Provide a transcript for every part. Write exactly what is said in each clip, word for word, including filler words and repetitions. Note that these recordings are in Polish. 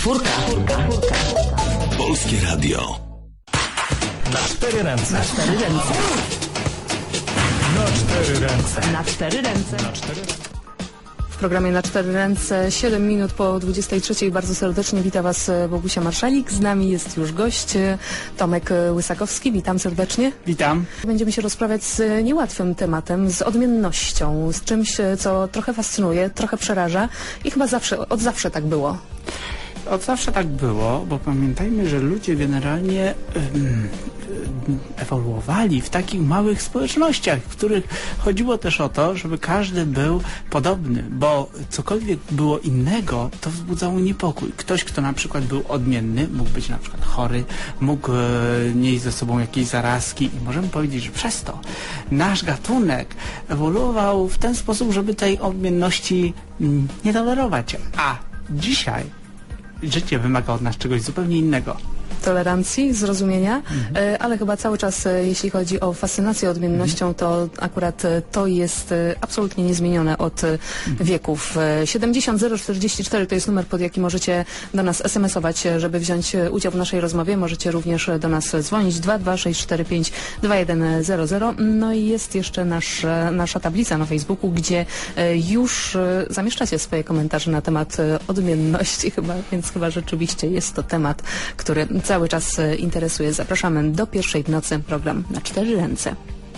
Czwórka. Polskie Radio. Na cztery ręce. Na cztery ręce. Na cztery ręce. Na cztery ręce. Na cztery ręce. W programie Na cztery ręce, siedem minut po dwudziestej trzeciej. Bardzo serdecznie wita Was Bogusia Marszalik. Z nami jest już gość Tomek Łysakowski. Witam serdecznie. Witam. Będziemy się rozprawiać z niełatwym tematem, z odmiennością, z czymś, co trochę fascynuje, trochę przeraża i chyba zawsze, od zawsze tak było. Od zawsze tak było, bo pamiętajmy, że ludzie generalnie um, ewoluowali w takich małych społecznościach, w których chodziło też o to, żeby każdy był podobny, bo cokolwiek było innego, to wzbudzało niepokój. Ktoś, kto na przykład był odmienny, mógł być na przykład chory, mógł e, nieść ze sobą jakieś zarazki i możemy powiedzieć, że przez to nasz gatunek ewoluował w ten sposób, żeby tej odmienności mm, nie tolerować. A dzisiaj życie wymaga od nas czegoś zupełnie innego. Tolerancji, zrozumienia, Mhm. ale chyba cały czas, jeśli chodzi o fascynację odmiennością, to akurat to jest absolutnie niezmienione od wieków. siedemdziesiąt zero czterdzieści cztery to jest numer, pod jaki możecie do nas es em es ować, żeby wziąć udział w naszej rozmowie. Możecie również do nas dzwonić dwa dwa sześć cztery pięć dwa jeden zero zero. No i jest jeszcze nasz, nasza tablica na Facebooku, gdzie już zamieszczacie swoje komentarze na temat odmienności, chyba, więc chyba rzeczywiście jest to temat, który cały czas interesuje. Zapraszamy do pierwszej w nocy. Program Na cztery ręce.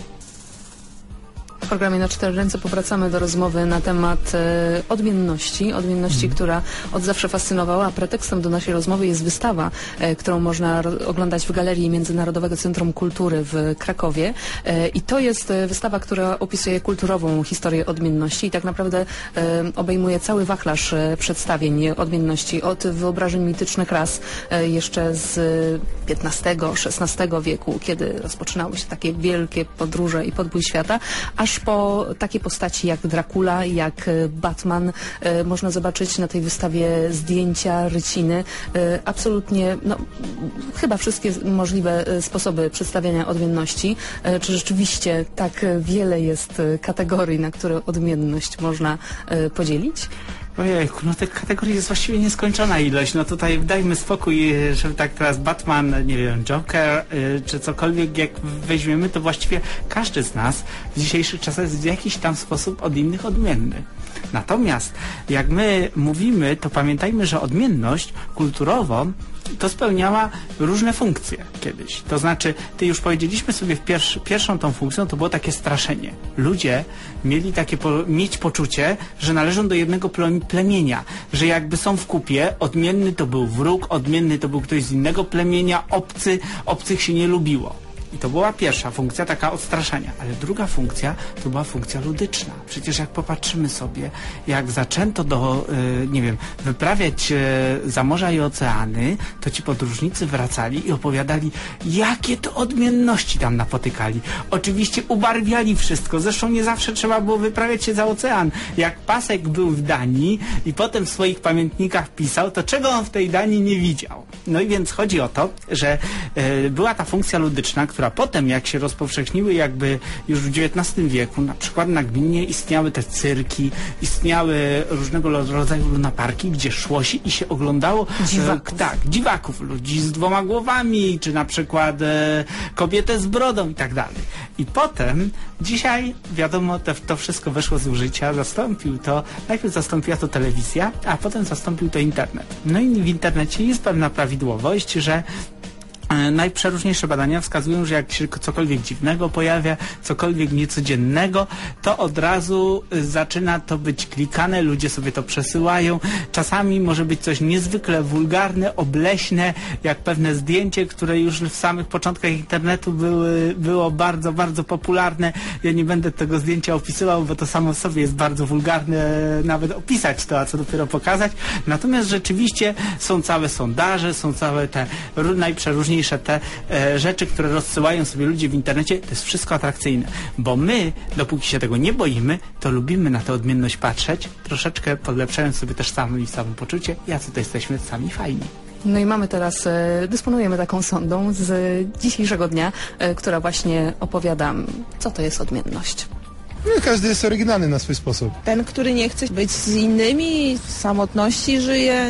W programie Na cztery ręce powracamy do rozmowy na temat e, odmienności. Odmienności, mm. która od zawsze fascynowała. A pretekstem do naszej rozmowy jest wystawa, e, którą można oglądać w Galerii Międzynarodowego Centrum Kultury w Krakowie. E, I to jest e, wystawa, która opisuje kulturową historię odmienności i tak naprawdę e, obejmuje cały wachlarz e, przedstawień odmienności. Od wyobrażeń mitycznych ras e, jeszcze z piętnastego szesnastego wieku, kiedy rozpoczynały się takie wielkie podróże i podbój świata, aż po takie postaci jak Dracula, jak Batman. E, można zobaczyć na tej wystawie zdjęcia, ryciny. E, absolutnie, no, chyba wszystkie możliwe sposoby przedstawiania odmienności. E, czy rzeczywiście tak wiele jest kategorii, na które odmienność można e, podzielić? Ojejku, no tych kategorii jest właściwie nieskończona ilość. No tutaj dajmy spokój, żeby tak teraz Batman, nie wiem, Joker, y, czy cokolwiek jak weźmiemy, to właściwie każdy z nas w dzisiejszych czasach jest w jakiś tam sposób od innych odmienny. Natomiast jak my mówimy, to pamiętajmy, że odmienność kulturową to spełniała różne funkcje kiedyś. To znaczy, ty już powiedzieliśmy sobie w pierwszy, pierwszą tą funkcją, to było takie straszenie. Ludzie mieli takie po, mieć poczucie, że należą do jednego plemienia, że jakby są w kupie, odmienny to był wróg, odmienny to był ktoś z innego plemienia, obcy, obcych się nie lubiło. I to była pierwsza funkcja, taka odstraszania. Ale druga funkcja to była funkcja ludyczna. Przecież jak popatrzymy sobie, jak zaczęto do, y, nie wiem, wyprawiać y, za morza i oceany, to ci podróżnicy wracali i opowiadali, jakie to odmienności tam napotykali. Oczywiście ubarwiali wszystko. Zresztą nie zawsze trzeba było wyprawiać się za ocean. Jak Pasek był w Danii i potem w swoich pamiętnikach pisał, to czego on w tej Danii nie widział? No i więc chodzi o to, że y, była ta funkcja ludyczna, która potem, jak się rozpowszechniły jakby już w dziewiętnastym wieku, na przykład na gminie istniały te cyrki, istniały różnego rodzaju lunaparki, gdzie szło się i się oglądało dziwaków. E, tak, dziwaków, ludzi z dwoma głowami, czy na przykład e, kobietę z brodą i tak dalej. I potem, dzisiaj, wiadomo, to, to wszystko weszło z użycia, zastąpił to, najpierw zastąpiła to telewizja, a potem zastąpił to internet. No i w internecie jest pewna prawidłowość, że najprzeróżniejsze badania wskazują, że jak się cokolwiek dziwnego pojawia, cokolwiek niecodziennego, to od razu zaczyna to być klikane, ludzie sobie to przesyłają. Czasami może być coś niezwykle wulgarne, obleśne, jak pewne zdjęcie, które już w samych początkach internetu były, było bardzo, bardzo popularne. Ja nie będę tego zdjęcia opisywał, bo to samo w sobie jest bardzo wulgarne, nawet opisać to, a co dopiero pokazać. Natomiast rzeczywiście są całe sondaże, są całe te najprzeróżniejsze te e, rzeczy, które rozsyłają sobie ludzie w internecie, to jest wszystko atrakcyjne. Bo my, dopóki się tego nie boimy, to lubimy na tę odmienność patrzeć, troszeczkę podlepszając sobie też sami samopoczucie, jacy to jesteśmy sami fajni. No i mamy teraz, e, dysponujemy taką sondą z dzisiejszego dnia, e, która właśnie opowiada, co to jest odmienność. No, każdy jest oryginalny na swój sposób. Ten, który nie chce być z innymi, w samotności żyje.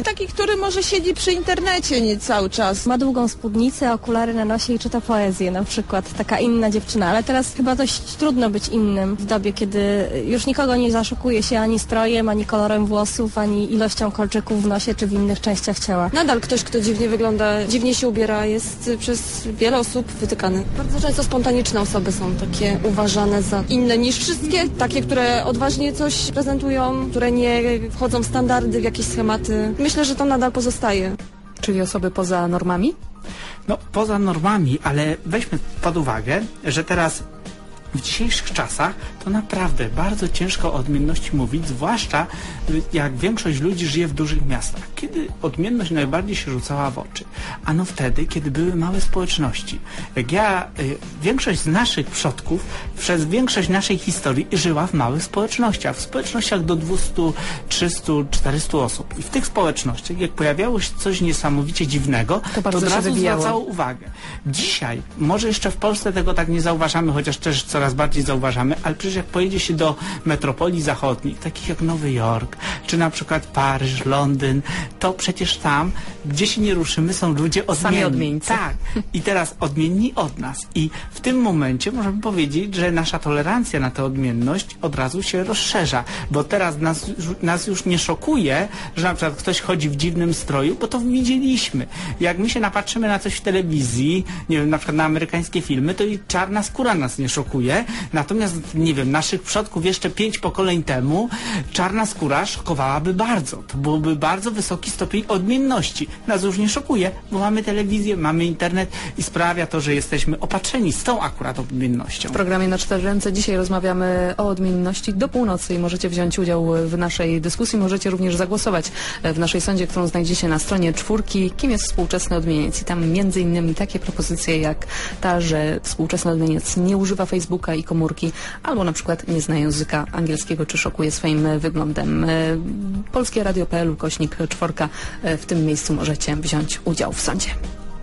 taki, który może siedzi przy internecie nie cały czas. Ma długą spódnicę, okulary na nosie i czyta poezję na przykład. Taka inna dziewczyna, ale teraz chyba dość trudno być innym w dobie, kiedy już nikogo nie zaszokuje się ani strojem, ani kolorem włosów, ani ilością kolczyków w nosie czy w innych częściach ciała. Nadal ktoś, kto dziwnie wygląda, dziwnie się ubiera, jest przez wiele osób wytykany. Bardzo często spontaniczne osoby są takie uważane za inne niż wszystkie, takie, które odważnie coś prezentują, które nie wchodzą w standardy, w jakieś schematy. Myślę, że to nadal pozostaje. Czyli osoby poza normami? No, poza normami, ale weźmy pod uwagę, że teraz w dzisiejszych czasach to naprawdę bardzo ciężko o odmienności mówić, zwłaszcza jak większość ludzi żyje w dużych miastach. Kiedy odmienność najbardziej się rzucała w oczy? Ano wtedy, kiedy były małe społeczności. Jak ja, y, większość z naszych przodków przez większość naszej historii żyła w małych społecznościach, w społecznościach do dwustu, trzystu, czterystu osób. I w tych społecznościach, jak pojawiało się coś niesamowicie dziwnego, to, to bardzo od razu wybijało. zwracało uwagę. Dzisiaj, może jeszcze w Polsce tego tak nie zauważamy, chociaż też coraz bardziej zauważamy, ale przecież jak pojedzie się do metropolii zachodnich, takich jak Nowy Jork, czy na przykład Paryż, Londyn, to przecież tam, gdzie się nie ruszymy, są ludzie odmienni. Sami odmieńcy. Tak. I teraz odmienni od nas. I w tym momencie możemy powiedzieć, że nasza tolerancja na tę odmienność od razu się rozszerza, bo teraz nas, nas już nie szokuje, że na przykład ktoś chodzi w dziwnym stroju, bo to widzieliśmy. Jak my się napatrzymy na coś w telewizji, nie wiem, na przykład na amerykańskie filmy, to i czarna skóra nas nie szokuje. Natomiast, nie wiem, naszych przodków jeszcze pięć pokoleń temu czarna skóra szokowałaby bardzo. To byłby bardzo wysoki stopień odmienności. Nas już nie szokuje, bo mamy telewizję, mamy internet i sprawia to, że jesteśmy opatrzeni z tą akurat odmiennością. W programie Na Cztery Ręce dzisiaj rozmawiamy o odmienności do północy i możecie wziąć udział w naszej dyskusji. Możecie również zagłosować w naszej sądzie, którą znajdziecie na stronie czwórki. Kim jest współczesny odmieniec? I tam między innymi takie propozycje jak ta, że współczesny odmieniec nie używa Facebooka i komórki, albo na przykład nie zna języka angielskiego, czy szokuje swoim wyglądem. Polskie Radio kropka p l ukośnik czworka. W tym miejscu możecie wziąć udział w sądzie.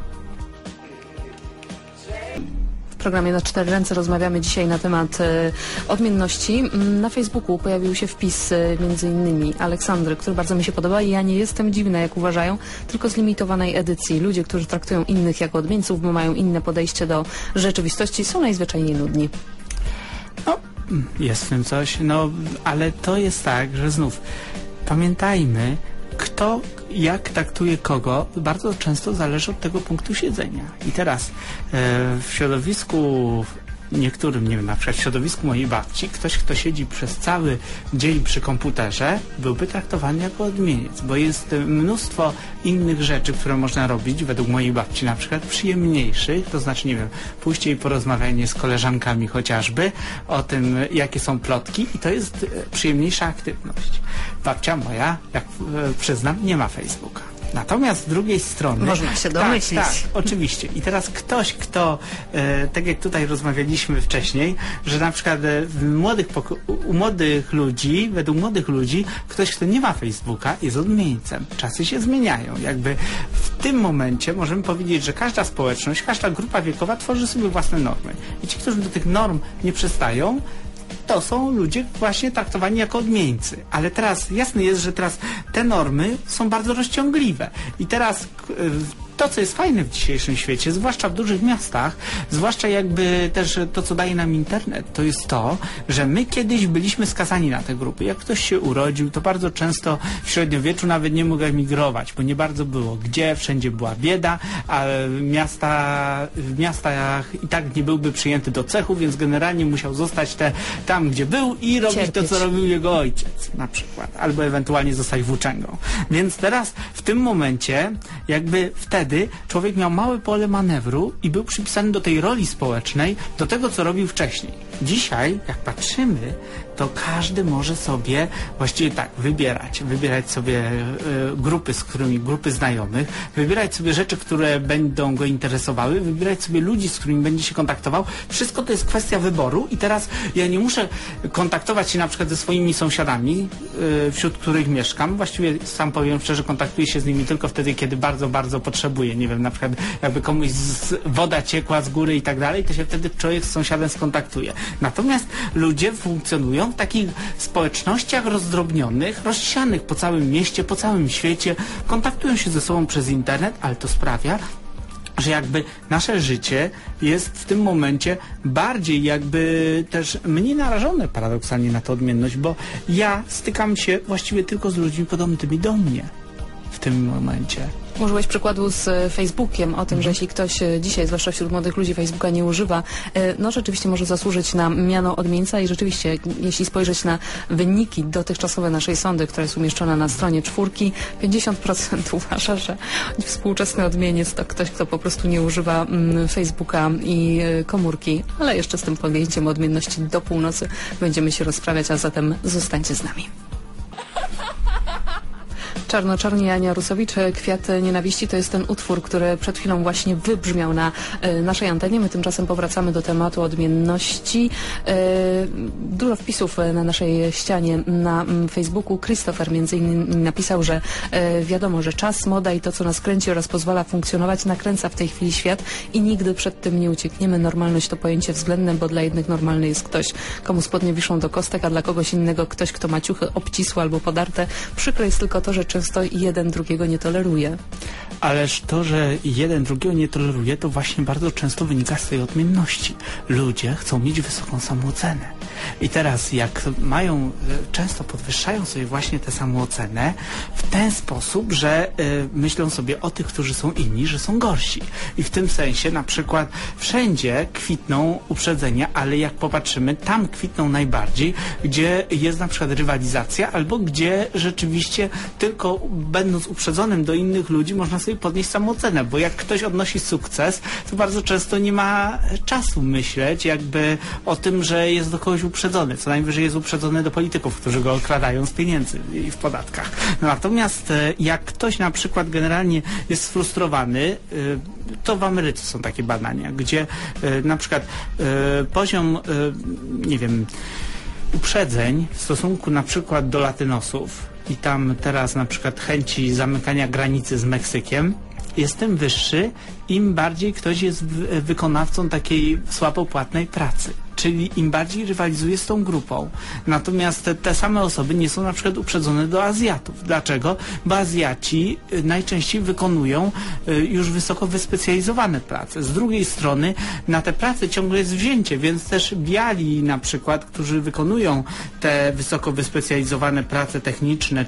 W programie Na Cztery Ręce rozmawiamy dzisiaj na temat e, odmienności. Na Facebooku pojawił się wpis e, między innymi Aleksandry, który bardzo mi się podoba i ja nie jestem dziwna, jak uważają, tylko z limitowanej edycji. Ludzie, którzy traktują innych jako odmieńców, bo mają inne podejście do rzeczywistości, są najzwyczajniej nudni. No, jest w tym coś, no, ale to jest tak, że znów pamiętajmy, kto jak traktuje kogo, bardzo często zależy od tego punktu siedzenia. I teraz e, w środowisku niektórym, nie wiem, na przykład w środowisku mojej babci, ktoś, kto siedzi przez cały dzień przy komputerze, byłby traktowany jako odmieniec, bo jest mnóstwo innych rzeczy, które można robić, według mojej babci na przykład, przyjemniejszych, to znaczy, nie wiem, pójście i porozmawianie z koleżankami chociażby o tym, jakie są plotki i to jest przyjemniejsza aktywność. Babcia moja, jak e, przyznam, nie ma Facebooka. Natomiast z drugiej strony... Można się domyślić. Tak, tak, oczywiście. I teraz ktoś, kto, e, tak jak tutaj rozmawialiśmy wcześniej, że na przykład e, w młodych u młodych ludzi, według młodych ludzi, ktoś, kto nie ma Facebooka, jest odmieńcem. Czasy się zmieniają. Jakby w tym momencie możemy powiedzieć, że każda społeczność, każda grupa wiekowa tworzy sobie własne normy. I ci, którzy do tych norm nie przystają, to są ludzie właśnie traktowani jako odmieńcy. Ale teraz jasne jest, że teraz te normy są bardzo rozciągliwe. I teraz to, co jest fajne w dzisiejszym świecie, zwłaszcza w dużych miastach, zwłaszcza jakby też to, co daje nam internet, to jest to, że my kiedyś byliśmy skazani na te grupy. Jak ktoś się urodził, to bardzo często w średniowieczu nawet nie mógł emigrować, bo nie bardzo było gdzie, wszędzie była bieda, a miasta, w miastach i tak nie byłby przyjęty do cechu, więc generalnie musiał zostać te, tam, gdzie był i robić Cierpieć. to, co robił jego ojciec na przykład, albo ewentualnie zostać włóczęgą. Więc teraz w tym momencie jakby wtedy człowiek miał małe pole manewru i był przypisany do tej roli społecznej, do tego, co robił wcześniej. Dzisiaj, jak patrzymy, to każdy może sobie właściwie tak wybierać. Wybierać sobie y, grupy, z którymi, grupy znajomych, wybierać sobie rzeczy, które będą go interesowały, wybierać sobie ludzi, z którymi będzie się kontaktował. Wszystko to jest kwestia wyboru i teraz ja nie muszę kontaktować się na przykład ze swoimi sąsiadami, y, wśród których mieszkam. Właściwie sam powiem szczerze, kontaktuję się z nimi tylko wtedy, kiedy bardzo, bardzo potrzebuję. Nie wiem, na przykład jakby komuś z, woda ciekła z góry i tak dalej, to się wtedy człowiek z sąsiadem skontaktuje. Natomiast ludzie funkcjonują Są w takich społecznościach rozdrobnionych, rozsianych po całym mieście, po całym świecie, kontaktują się ze sobą przez internet, ale to sprawia, że jakby nasze życie jest w tym momencie bardziej jakby też mniej narażone paradoksalnie na tę odmienność, bo ja stykam się właściwie tylko z ludźmi podobnymi do mnie w tym momencie. Użyłeś przykładu z Facebookiem o tym, Mhm. że jeśli ktoś dzisiaj, zwłaszcza wśród młodych ludzi, Facebooka nie używa, no rzeczywiście może zasłużyć na miano odmieńca i rzeczywiście, jeśli spojrzeć na wyniki dotychczasowe naszej sondy, która jest umieszczona na stronie czwórki, pięćdziesiąt procent uważa, że współczesny odmieniec to ktoś, kto po prostu nie używa mm, Facebooka i y, komórki, ale jeszcze z tym pojęciem odmienności do północy będziemy się rozprawiać, a zatem zostańcie z nami. Czarno-czarni, Ania Rusowicz, Kwiat nienawiści to jest ten utwór, który przed chwilą właśnie wybrzmiał na y, naszej antenie. My tymczasem powracamy do tematu odmienności. Y, dużo wpisów na naszej ścianie na y, Facebooku. Christopher między innymi napisał, że y, wiadomo, że czas, moda i to, co nas kręci oraz pozwala funkcjonować, nakręca w tej chwili świat i nigdy przed tym nie uciekniemy. Normalność to pojęcie względne, bo dla jednych normalny jest ktoś, komu spodnie wiszą do kostek, a dla kogoś innego ktoś, kto ma ciuchy obcisłe albo podarte. Przykre jest tylko to, że często jeden drugiego nie toleruje. Ależ to, że jeden drugiego nie toleruje, to właśnie bardzo często wynika z tej odmienności. Ludzie chcą mieć wysoką samoocenę. I teraz jak mają, często podwyższają sobie właśnie tę samoocenę w ten sposób, że y, myślą sobie o tych, którzy są inni, że są gorsi. I w tym sensie na przykład wszędzie kwitną uprzedzenia, ale jak popatrzymy, tam kwitną najbardziej, gdzie jest na przykład rywalizacja, albo gdzie rzeczywiście tylko będąc uprzedzonym do innych ludzi można sobie podnieść samoocenę, bo jak ktoś odnosi sukces, to bardzo często nie ma czasu myśleć jakby o tym, że jest do kogoś uprzedzony. Co najwyżej jest uprzedzony do polityków, którzy go okradają z pieniędzy i w podatkach. Natomiast jak ktoś na przykład generalnie jest sfrustrowany, to w Ameryce są takie badania, gdzie na przykład poziom, nie wiem, uprzedzeń w stosunku na przykład do latynosów i tam teraz na przykład chęci zamykania granicy z Meksykiem jest tym wyższy, im bardziej ktoś jest wykonawcą takiej słabopłatnej pracy. Czyli im bardziej rywalizuje z tą grupą. Natomiast te, te same osoby nie są na przykład uprzedzone do Azjatów. Dlaczego? Bo Azjaci najczęściej wykonują już wysoko wyspecjalizowane prace. Z drugiej strony na te prace ciągle jest wzięcie, więc też biali na przykład, którzy wykonują te wysoko wyspecjalizowane prace techniczne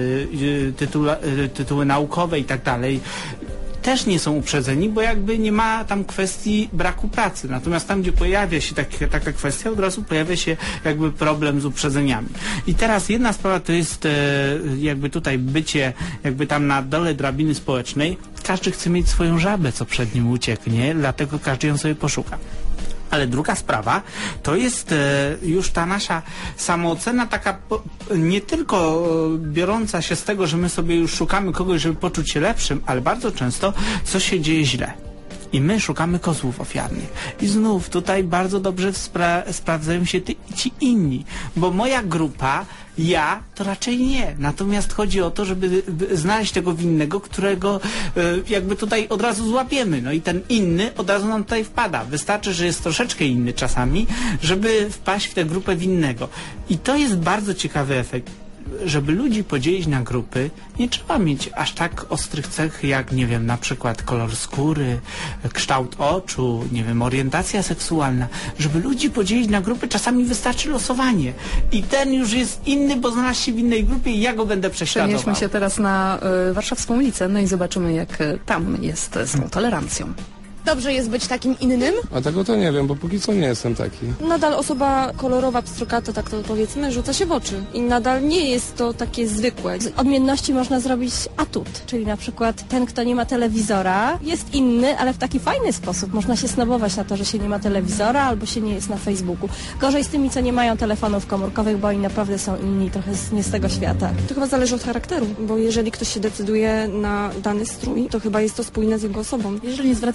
czy tytuły, tytuły naukowe i tak dalej, też nie są uprzedzeni, bo jakby nie ma tam kwestii braku pracy. Natomiast tam, gdzie pojawia się tak, taka kwestia, od razu pojawia się jakby problem z uprzedzeniami. I teraz jedna sprawa to jest e, jakby tutaj bycie jakby tam na dole drabiny społecznej. Każdy chce mieć swoją żabę, co przed nim ucieknie, dlatego każdy ją sobie poszuka. Ale druga sprawa to jest e, już ta nasza samoocena taka po, nie tylko e, biorąca się z tego, że my sobie już szukamy kogoś, żeby poczuć się lepszym, ale bardzo często coś się dzieje źle. I my szukamy kozłów ofiarnych. I znów tutaj bardzo dobrze spra sprawdzają się ty, ci inni. Bo moja grupa, ja, to raczej nie. Natomiast chodzi o to, żeby znaleźć tego winnego, którego y, jakby tutaj od razu złapiemy. No i ten inny od razu nam tutaj wpada. Wystarczy, że jest troszeczkę inny czasami, żeby wpaść w tę grupę winnego. I to jest bardzo ciekawy efekt. Żeby ludzi podzielić na grupy, nie trzeba mieć aż tak ostrych cech jak, nie wiem, na przykład kolor skóry, kształt oczu, nie wiem, orientacja seksualna. Żeby ludzi podzielić na grupy, czasami wystarczy losowanie. I ten już jest inny, bo znalazł się w innej grupie i ja go będę prześladował. Przenieśmy się teraz na y, warszawską ulicę, no i zobaczymy, jak y, tam jest z tą tolerancją. Dobrze jest być takim innym? A tego to nie wiem, bo póki co nie jestem taki. Nadal osoba kolorowa, pstrokata, tak to powiedzmy, rzuca się w oczy. I nadal nie jest to takie zwykłe. Z odmienności można zrobić atut, czyli na przykład ten, kto nie ma telewizora, jest inny, ale w taki fajny sposób. Można się snobować na to, że się nie ma telewizora albo się nie jest na Facebooku. Gorzej z tymi, co nie mają telefonów komórkowych, bo oni naprawdę są inni, trochę z, nie z tego świata. To chyba zależy od charakteru, bo jeżeli ktoś się decyduje na dany strój, to chyba jest to spójne z jego osobą. Jeżeli nie zwraca na to uwagi,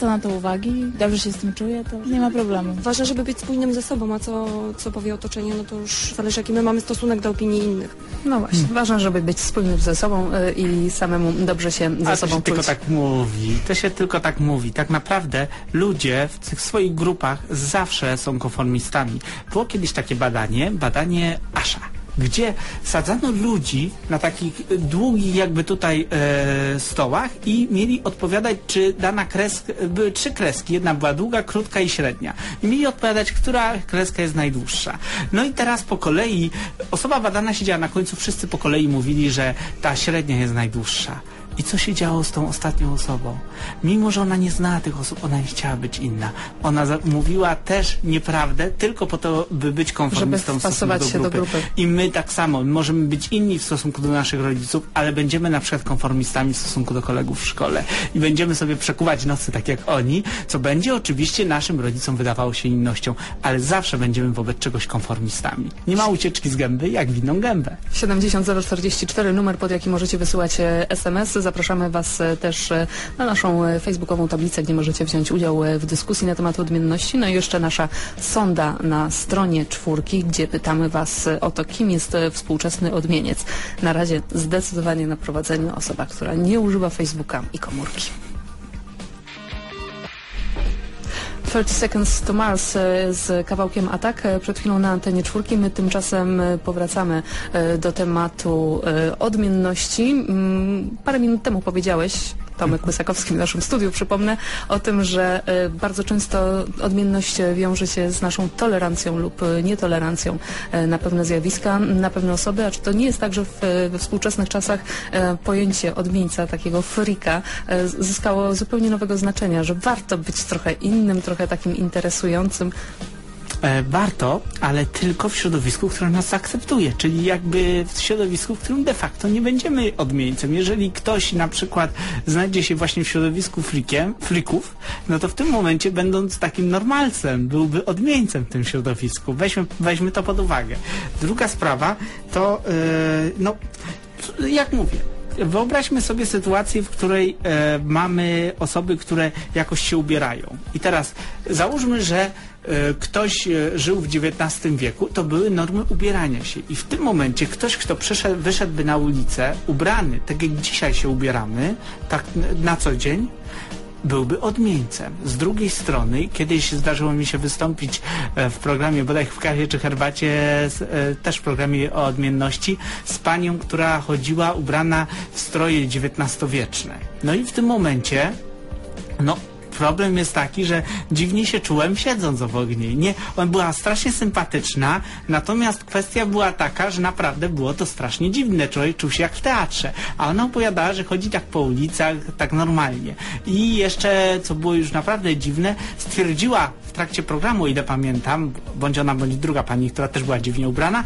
wagi, dobrze się z tym czuję, to nie ma problemu. Ważne, żeby być spójnym ze sobą, a co, co powie otoczenie, no to już zależy, jaki my mamy stosunek do opinii innych. No właśnie, hmm. ważne, żeby być spójnym ze sobą y, i samemu dobrze się ze A sobą to się czuć. tylko tak mówi, to się tylko tak mówi. Tak naprawdę ludzie w tych swoich grupach zawsze są konformistami. Było kiedyś takie badanie, badanie Asha, gdzie sadzano ludzi na takich długich jakby tutaj e, stołach i mieli odpowiadać, czy dana kreska, były trzy kreski, jedna była długa, krótka i średnia. I mieli odpowiadać, która kreska jest najdłuższa. No i teraz po kolei osoba badana siedziała na końcu, wszyscy po kolei mówili, że ta średnia jest najdłuższa. I co się działo z tą ostatnią osobą? Mimo że ona nie znała tych osób, ona nie chciała być inna. Ona mówiła też nieprawdę, tylko po to, by być konformistą w stosunku do się grupy. do grupy. I my tak samo, my możemy być inni w stosunku do naszych rodziców, ale będziemy na przykład konformistami w stosunku do kolegów w szkole. I będziemy sobie przekuwać nocy tak jak oni, co będzie oczywiście naszym rodzicom wydawało się innością, ale zawsze będziemy wobec czegoś konformistami. Nie ma ucieczki z gęby, jak w inną gębę. siedemdziesiąt zero czterdzieści cztery, numer, pod jaki możecie wysyłać es em es. Zapraszamy Was też na naszą facebookową tablicę, gdzie możecie wziąć udział w dyskusji na temat odmienności. No i jeszcze nasza sonda na stronie czwórki, gdzie pytamy Was o to, kim jest współczesny odmieniec. Na razie zdecydowanie na prowadzeniu osoba, która nie używa Facebooka i komórki. thirty Seconds to Mars z kawałkiem Atak przed chwilą na antenie czwórki. My tymczasem powracamy do tematu odmienności. Parę minut temu powiedziałeś, Tomek Łysakowski w naszym studiu, przypomnę, o tym, że bardzo często odmienność wiąże się z naszą tolerancją lub nietolerancją na pewne zjawiska, na pewne osoby, a czy to nie jest tak, że w, we współczesnych czasach pojęcie odmieńca, takiego freaka, zyskało zupełnie nowego znaczenia, że warto być trochę innym, trochę takim interesującym. E, warto, ale tylko w środowisku, które nas akceptuje, czyli jakby w środowisku, w którym de facto nie będziemy odmieńcem. Jeżeli ktoś na przykład znajdzie się właśnie w środowisku frikiem, frików, no to w tym momencie, będąc takim normalcem, byłby odmieńcem w tym środowisku. Weźmy, weźmy to pod uwagę. Druga sprawa to, yy, no, jak mówię, wyobraźmy sobie sytuację, w której e, mamy osoby, które jakoś się ubierają. I teraz załóżmy, że e, ktoś e, żył w dziewiętnastym wieku, to były normy ubierania się. I w tym momencie ktoś, kto przyszedł, wyszedłby na ulicę, ubrany, tak jak dzisiaj się ubieramy, tak na co dzień, byłby odmieńcem. Z drugiej strony, kiedyś zdarzyło mi się wystąpić w programie, bodaj w kawie czy herbacie, też w programie o odmienności, z panią, która chodziła ubrana w stroje dziewiętnastowieczne. No i w tym momencie, no, problem jest taki, że dziwnie się czułem siedząc obok niej. Nie, ona była strasznie sympatyczna, natomiast kwestia była taka, że naprawdę było to strasznie dziwne. Człowiek czuł się jak w teatrze. A ona opowiadała, że chodzi tak po ulicach, tak normalnie. I jeszcze, co było już naprawdę dziwne, stwierdziła w trakcie programu, o ile pamiętam, bądź ona, bądź druga pani, która też była dziwnie ubrana,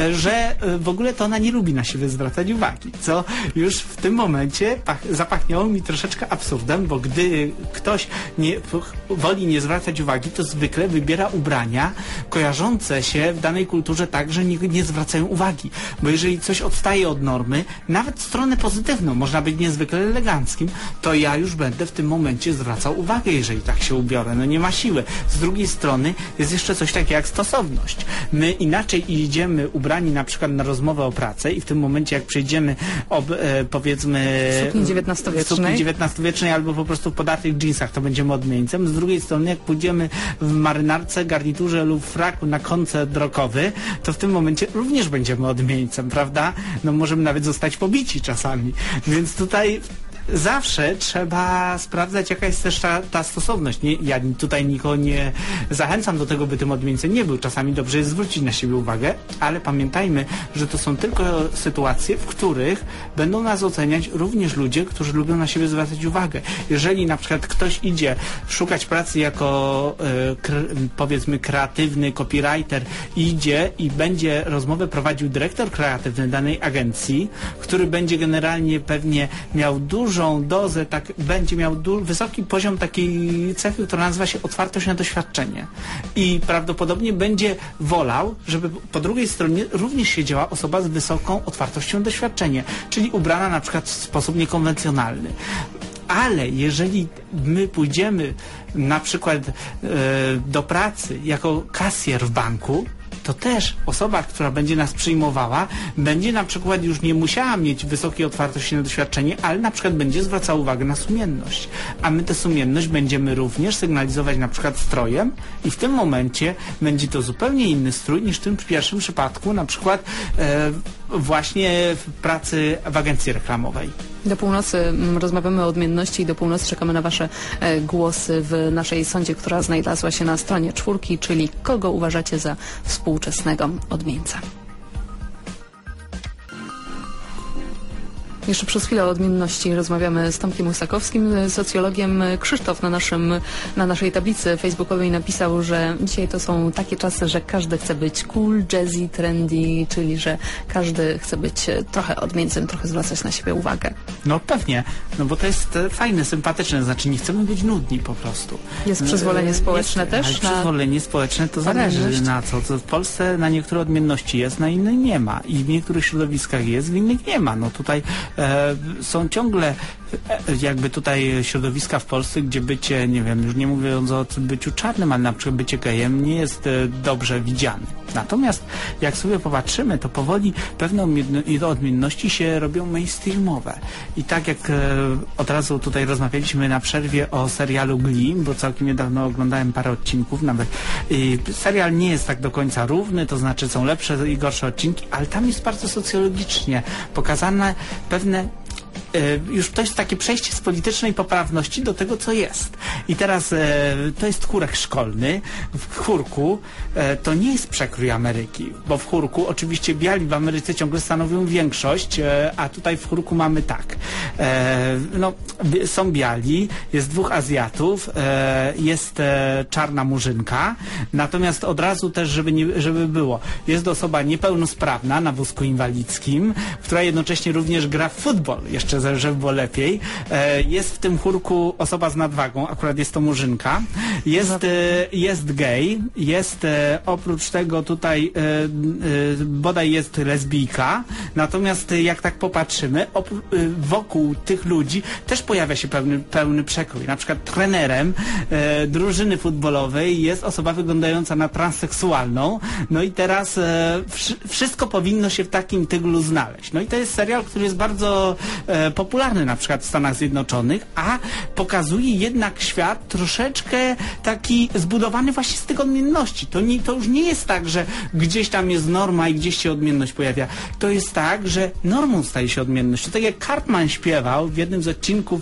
że w ogóle to ona nie lubi na siebie zwracać uwagi. Co już w tym momencie pach, zapachniało mi troszeczkę absurdem, bo gdy ktoś nie, woli nie zwracać uwagi, to zwykle wybiera ubrania kojarzące się w danej kulturze tak, że nie, nie zwracają uwagi. Bo jeżeli coś odstaje od normy, nawet w stronę pozytywną, można być niezwykle eleganckim, to ja już będę w tym momencie zwracał uwagę, jeżeli tak się ubiorę. No nie ma siły. Z drugiej strony jest jeszcze coś takiego jak stosowność. My inaczej idziemy ubrani na przykład na rozmowę o pracę i w tym momencie jak przyjdziemy ob, e, powiedzmy w sukni dziewiętnastowiecznej. w sukni dziewiętnastowiecznej albo po prostu w podartych dżinsach, to będziemy odmieńcem. Z drugiej strony jak pójdziemy w marynarce, garniturze lub fraku na koncert rockowy, to w tym momencie również będziemy odmieńcem, prawda? No możemy nawet zostać pobici czasami. Więc tutaj zawsze trzeba sprawdzać, jaka jest też ta, ta stosowność. Nie, ja tutaj nikogo nie zachęcam do tego, by tym odmieńcem nie był. Czasami dobrze jest zwrócić na siebie uwagę, ale pamiętajmy, że to są tylko sytuacje, w których będą nas oceniać również ludzie, którzy lubią na siebie zwracać uwagę. Jeżeli na przykład ktoś idzie szukać pracy jako e, kre, powiedzmy kreatywny copywriter, idzie i będzie rozmowę prowadził dyrektor kreatywny danej agencji, który będzie generalnie pewnie miał dużo dużą dozę, tak, będzie miał wysoki poziom takiej cechy, która nazywa się otwartość na doświadczenie. I prawdopodobnie będzie wolał, żeby po drugiej stronie również siedziała osoba z wysoką otwartością na doświadczenie, czyli ubrana na przykład w sposób niekonwencjonalny. Ale jeżeli my pójdziemy na przykład e, do pracy jako kasjer w banku, to też osoba, która będzie nas przyjmowała, będzie na przykład już nie musiała mieć wysokiej otwartości na doświadczenie, ale na przykład będzie zwracała uwagę na sumienność. A my tę sumienność będziemy również sygnalizować na przykład strojem i w tym momencie będzie to zupełnie inny strój niż w tym pierwszym przypadku, na przykład e, właśnie w pracy w agencji reklamowej. Do północy mm, rozmawiamy o odmienności i do północy czekamy na Wasze e, głosy w naszej sądzie, która znalazła się na stronie czwórki, czyli kogo uważacie za współczesnego odmieńca. Jeszcze przez chwilę o odmienności rozmawiamy z Tomkiem Łysakowskim, socjologiem. Krzysztof na, naszym, na naszej tablicy facebookowej napisał, że dzisiaj to są takie czasy, że każdy chce być cool, jazzy, trendy, czyli że każdy chce być trochę odmieńcem, trochę zwracać na siebie uwagę. No pewnie, no bo to jest fajne, sympatyczne, znaczy nie chcemy być nudni po prostu. Jest przyzwolenie społeczne jest, też? Ale Na... przyzwolenie społeczne to zależy odmienność? na co. To w Polsce na niektóre odmienności jest, na innych nie ma. I w niektórych środowiskach jest, w innych nie ma. No tutaj e, są ciągle e, jakby tutaj środowiska w Polsce, gdzie bycie, nie wiem, już nie mówiąc o byciu czarnym, ale na przykład bycie gejem nie jest e, dobrze widziane. Natomiast jak sobie popatrzymy, to powoli pewne odmienności się robią mainstreamowe. I tak jak e, od razu tutaj rozmawialiśmy na przerwie o serialu Glee, bo całkiem niedawno oglądałem parę odcinków, nawet i serial nie jest tak do końca równy, to znaczy są lepsze i gorsze odcinki, ale tam jest bardzo socjologicznie pokazane pewne już to jest takie przejście z politycznej poprawności do tego, co jest. I teraz e, to jest chórek szkolny. W chórku e, to nie jest przekrój Ameryki, bo w chórku oczywiście biali w Ameryce ciągle stanowią większość, e, a tutaj w chórku mamy tak. E, no, są biali, jest dwóch Azjatów, e, jest e, czarna murzynka, natomiast od razu też, żeby, nie, żeby było, jest osoba niepełnosprawna na wózku inwalidzkim, która jednocześnie również gra w futbol, jeszcze żeby było lepiej. E, jest w tym chórku osoba z nadwagą, akurat jest to murzynka. Jest, e, jest gej, jest e, oprócz tego tutaj e, e, bodaj jest lesbijka. Natomiast e, jak tak popatrzymy, op, e, wokół tych ludzi też pojawia się pełny, pełny przekrój. Na przykład trenerem e, drużyny futbolowej jest osoba wyglądająca na transseksualną. No i teraz e, wsz, wszystko powinno się w takim tyglu znaleźć. No i to jest serial, który jest bardzo e, popularny na przykład w Stanach Zjednoczonych, a pokazuje jednak świat troszeczkę taki zbudowany właśnie z tych odmienności. To, nie, to już nie jest tak, że gdzieś tam jest norma i gdzieś się odmienność pojawia. To jest tak, że normą staje się odmienność. To tak jak Cartman śpiewał w jednym z odcinków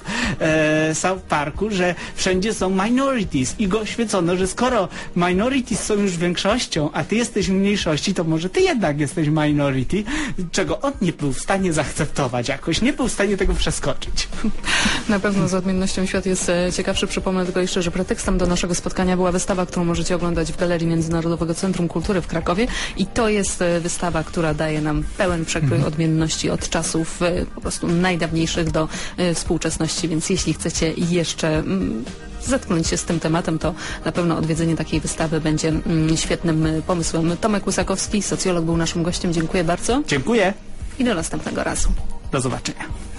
e, South Parku, że wszędzie są minorities i go oświecono, że skoro minorities są już większością, a ty jesteś w mniejszości, to może ty jednak jesteś minority, czego on nie był w stanie zaakceptować jakoś, nie był w stanie tego przeskoczyć. Na pewno z odmiennością świat jest ciekawszy. Przypomnę tylko jeszcze, że pretekstem do naszego spotkania była wystawa, którą możecie oglądać w Galerii Międzynarodowego Centrum Kultury w Krakowie i to jest wystawa, która daje nam pełen przekrój mhm. odmienności od czasów po prostu najdawniejszych do współczesności, więc jeśli chcecie jeszcze mm, zetknąć się z tym tematem, to na pewno odwiedzenie takiej wystawy będzie mm, świetnym pomysłem. Tomek Łysakowski, socjolog, był naszym gościem. Dziękuję bardzo. Dziękuję. I do następnego razu. Do zobaczenia.